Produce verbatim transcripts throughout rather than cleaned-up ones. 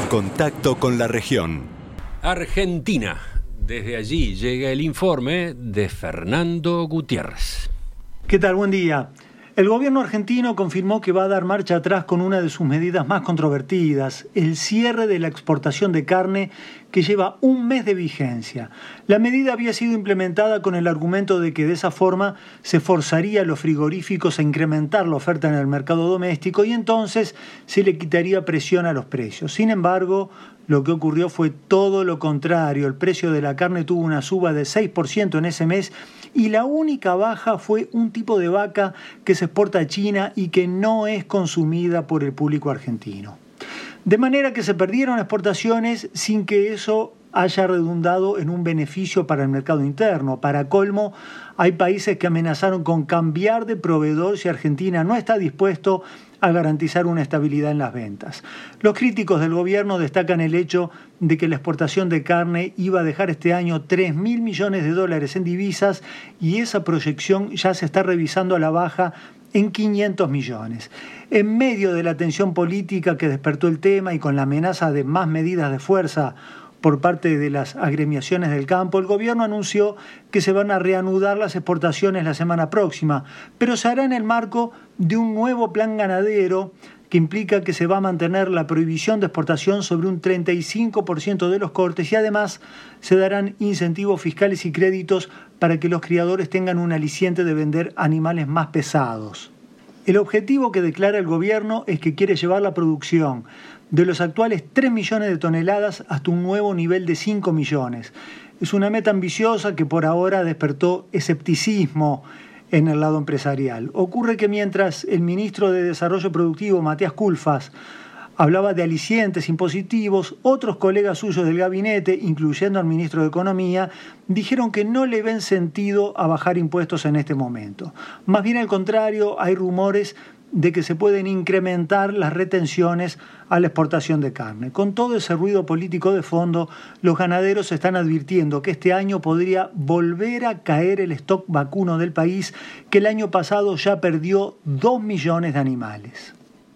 contacto con la región. Argentina. Desde allí llega el informe de Fernando Gutiérrez. ¿Qué tal? Buen día. El gobierno argentino confirmó que va a dar marcha atrás con una de sus medidas más controvertidas, el cierre de la exportación de carne que lleva un mes de vigencia. La medida había sido implementada con el argumento de que de esa forma se forzaría a los frigoríficos a incrementar la oferta en el mercado doméstico y entonces se le quitaría presión a los precios. Sin embargo, lo que ocurrió fue todo lo contrario. El precio de la carne tuvo una suba de seis por ciento en ese mes y la única baja fue un tipo de vaca que se exporta a China y que no es consumida por el público argentino. De manera que se perdieron exportaciones sin que eso haya redundado en un beneficio para el mercado interno. Para colmo, hay países que amenazaron con cambiar de proveedor si Argentina no está dispuesto a garantizar una estabilidad en las ventas. Los críticos del gobierno destacan el hecho de que la exportación de carne iba a dejar este año tres mil millones de dólares en divisas y esa proyección ya se está revisando a la baja en quinientos millones. En medio de la tensión política que despertó el tema y con la amenaza de más medidas de fuerza por parte de las agremiaciones del campo, el gobierno anunció que se van a reanudar las exportaciones la semana próxima, pero se hará en el marco de un nuevo plan ganadero que implica que se va a mantener la prohibición de exportación sobre un treinta y cinco por ciento de los cortes y además se darán incentivos fiscales y créditos para que los criadores tengan un aliciente de vender animales más pesados. El objetivo que declara el gobierno es que quiere llevar la producción de los actuales tres millones de toneladas hasta un nuevo nivel de cinco millones. Es una meta ambiciosa que por ahora despertó escepticismo en el lado empresarial. Ocurre que mientras el ministro de Desarrollo Productivo, Matías Culfas, hablaba de alicientes impositivos, otros colegas suyos del gabinete, incluyendo al ministro de Economía, dijeron que no le ven sentido a bajar impuestos en este momento. Más bien al contrario, hay rumores de que se pueden incrementar las retenciones a la exportación de carne. Con todo ese ruido político de fondo, los ganaderos están advirtiendo que este año podría volver a caer el stock vacuno del país, que el año pasado ya perdió dos millones de animales.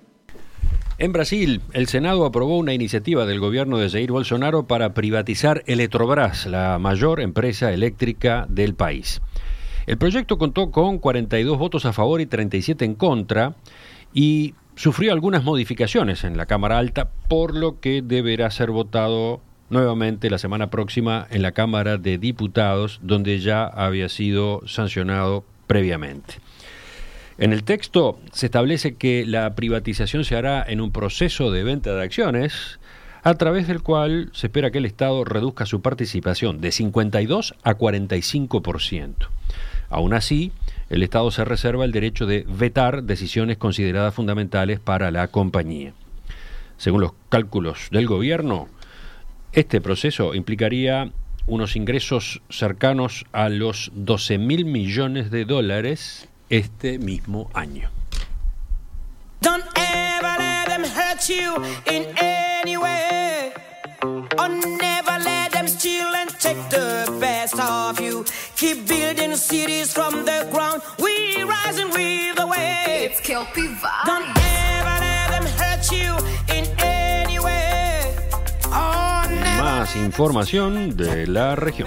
En Brasil, el Senado aprobó una iniciativa del gobierno de Jair Bolsonaro para privatizar Eletrobras, la mayor empresa eléctrica del país. El proyecto contó con cuarenta y dos votos a favor y treinta y siete en contra y sufrió algunas modificaciones en la Cámara Alta, por lo que deberá ser votado nuevamente la semana próxima en la Cámara de Diputados, donde ya había sido sancionado previamente. En el texto se establece que la privatización se hará en un proceso de venta de acciones, a través del cual se espera que el Estado reduzca su participación de cincuenta y dos a cuarenta y cinco por ciento. Aún así, el Estado se reserva el derecho de vetar decisiones consideradas fundamentales para la compañía. Según los cálculos del gobierno, este proceso implicaría unos ingresos cercanos a los doce mil millones de dólares este mismo año. Don't ever let them hurt you in any way. Or never let them steal and take the best of you. Keep building cities from the ground. We rising with the wave. It's Kelpie Vibe. Don't ever let them hurt you in any way. Or never Más información de la región.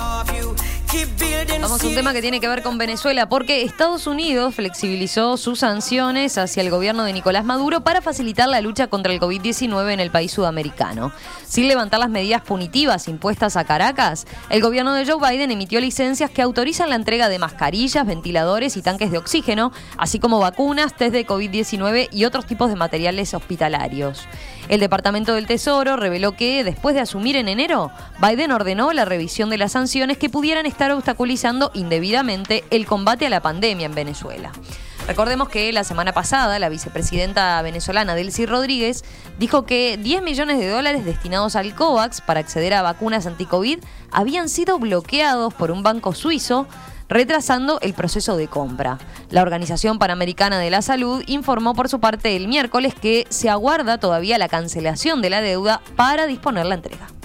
Vamos a un tema que tiene que ver con Venezuela, porque Estados Unidos flexibilizó sus sanciones hacia el gobierno de Nicolás Maduro para facilitar la lucha contra el covid diecinueve en el país sudamericano. Sin levantar las medidas punitivas impuestas a Caracas, el gobierno de Joe Biden emitió licencias que autorizan la entrega de mascarillas, ventiladores y tanques de oxígeno, así como vacunas, test de covid diecinueve y otros tipos de materiales hospitalarios. El Departamento del Tesoro reveló que, después de asumir en enero, Biden ordenó la revisión de las sanciones que pudieran estar obstaculizando indebidamente el combate a la pandemia en Venezuela. Recordemos que la semana pasada la vicepresidenta venezolana Delcy Rodríguez dijo que diez millones de dólares destinados al COVAX para acceder a vacunas anti-COVID habían sido bloqueados por un banco suizo, retrasando el proceso de compra. La Organización Panamericana de la Salud informó por su parte el miércoles que se aguarda todavía la cancelación de la deuda para disponer la entrega.